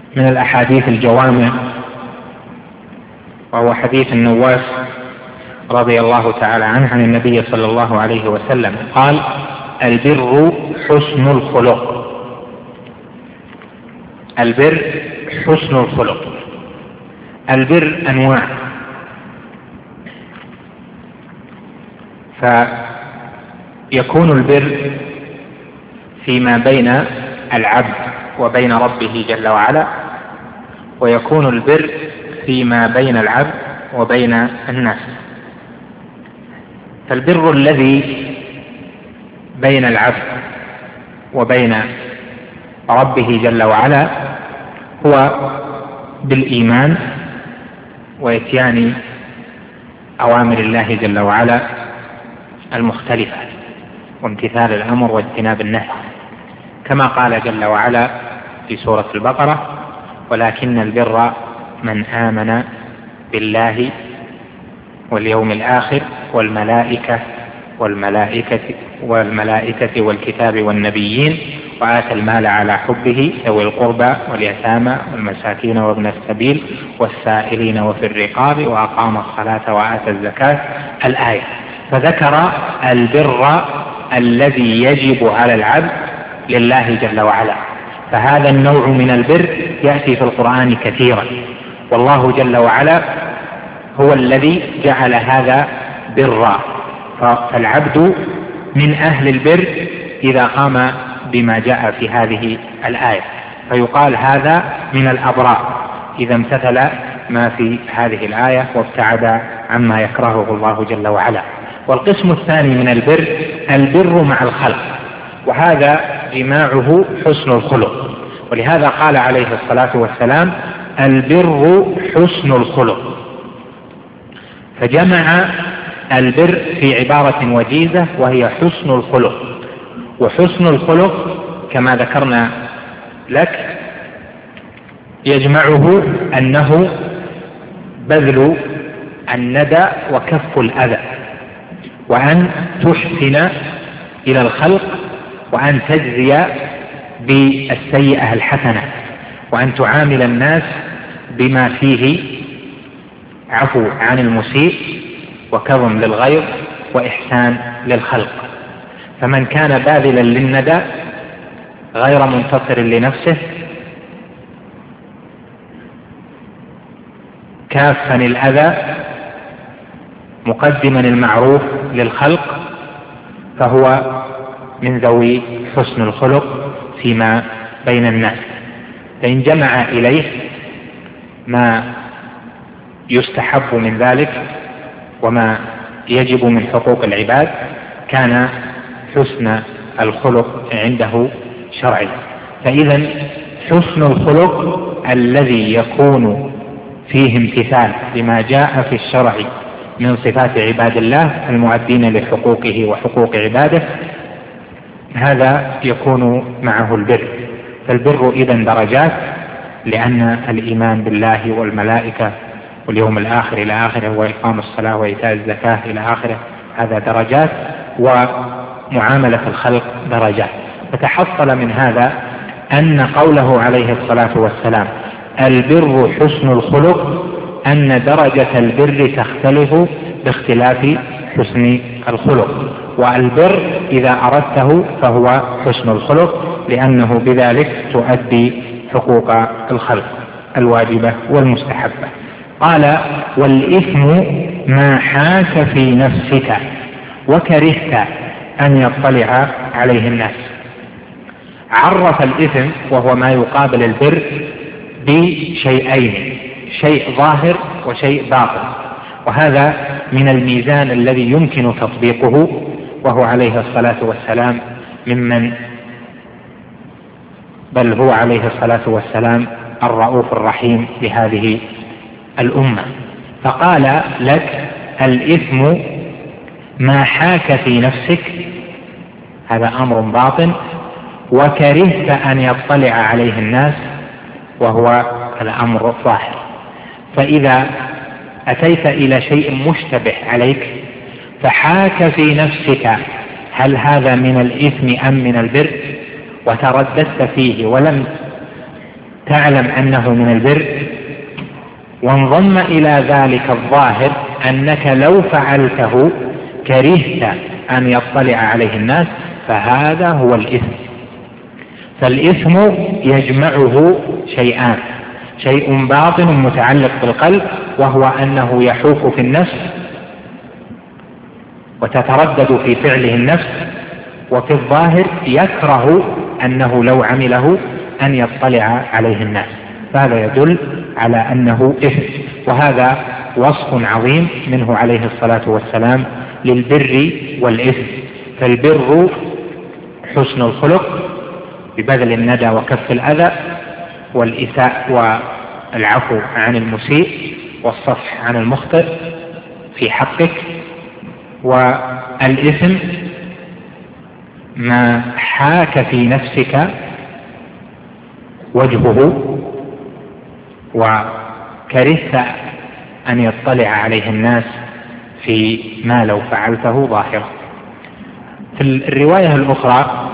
من الأحاديث الجوامع، وهو حديث النواس رضي الله تعالى عنه عن النبي صلى الله عليه وسلم قال: البر حسن الخلق. البر حسن الخلق. البر أنواع، فيكون البر فيما بين العبد وبين ربه جل وعلا، ويكون البر فيما بين العبد وبين الناس. فالبر الذي بين العبد وبين ربه جل وعلا هو بالإيمان وإتيان أوامر الله جل وعلا المختلفة، وامتثال الأمر واجتناب النهي، كما قال جل وعلا في سورة البقرة: ولكن البر من آمن بالله واليوم الآخر والملائكة والكتاب والنبيين وآتى المال على حبه ذوي القربى واليتامى والمساكين وابن السبيل والسائلين وفي الرقاب وأقام الصلاة وآتى الزكاة. الآية. فذكر البر الذي يجب على العبد لله جل وعلا، فهذا النوع من البر يأتي في القرآن كثيرا، والله جل وعلا هو الذي جعل هذا برا. فالعبد من أهل البر إذا قام بما جاء في هذه الآية، فيقال هذا من الأبرار إذا امتثل ما في هذه الآية وابتعد عما يكرهه الله جل وعلا. والقسم الثاني من البر البر مع الخلق، وهذا جماعه حسن الخلق، ولهذا قال عليه الصلاة والسلام: البر حسن الخلق. فجمع البر في عبارة وجيزة وهي حسن الخلق. وحسن الخلق كما ذكرنا لك يجمعه أنه بذل الندى وكف الأذى، وأن تحسن إلى الخلق، وأن تجزي بالسيئة الحسنة، وأن تعامل الناس بما فيه عفو عن المسيء وكظم للغيظ وإحسان للخلق. فمن كان باذلا للندى غير منتصر لنفسه كافا الأذى مقدما المعروف للخلق، فهو من ذوي حسن الخلق فيما بين الناس. فإن جمع إليه ما يستحب من ذلك وما يجب من حقوق العباد كان حسن الخلق عنده شرعي. فإذا حسن الخلق الذي يكون فيه امتثال لما جاء في الشرع من صفات عباد الله المؤدين لحقوقه وحقوق عباده، هذا يكون معه البر. فالبر إذن درجات، لأن الإيمان بالله والملائكة واليوم الآخر إلى آخره، وإقام الصلاة وإيتاء الزكاة إلى آخره، هذا درجات، ومعاملة الخلق درجات. فتحصل من هذا أن قوله عليه الصلاة والسلام البر حسن الخلق، أن درجة البر تختلف باختلاف حسن الخلق، والبر إذا أردته فهو حسن الخلق، لأنه بذلك تؤدي حقوق الخلق الواجبة والمستحبة. قال: والإثم ما حاك في نفسك وكرهت أن يطلع عليه الناس. عرف الإثم وهو ما يقابل البر بشيئين: شيء ظاهر وشيء باطن، وهذا من الميزان الذي يمكن تطبيقه، وهو عليه الصلاة والسلام بل هو عليه الصلاة والسلام الرؤوف الرحيم لهذه الأمة. فقال لك: الإثم ما حاك في نفسك، هذا أمر باطن، وكرهت أن يطلع عليه الناس، وهو الأمر الظاهر. فإذا أتيت إلى شيء مشتبه عليك فحاك في نفسك هل هذا من الإثم أم من البر، وترددت فيه ولم تعلم أنه من البر، وانضم إلى ذلك الظاهر أنك لو فعلته كرهت أن يطلع عليه الناس، فهذا هو الإثم. فالإثم يجمعه شيئان: شيء باطن متعلق بالقلب، وهو أنه يحوك في النفس وتتردد في فعله النفس، وفي الظاهر يكره أنه لو عمله أن يطلع عليه الناس، فهذا يدل على أنه إثم. وهذا وصف عظيم منه عليه الصلاة والسلام للبر والإثم. فالبر حسن الخلق ببذل الندى وكف الأذى، والإساءة والعفو عن المسيء والصفح عن المخطئ في حقك. والإثم ما حاك في نفسك وجهه وكرهت أن يطلع عليه الناس في ما لو فعلته ظاهرا. في الرواية الأخرى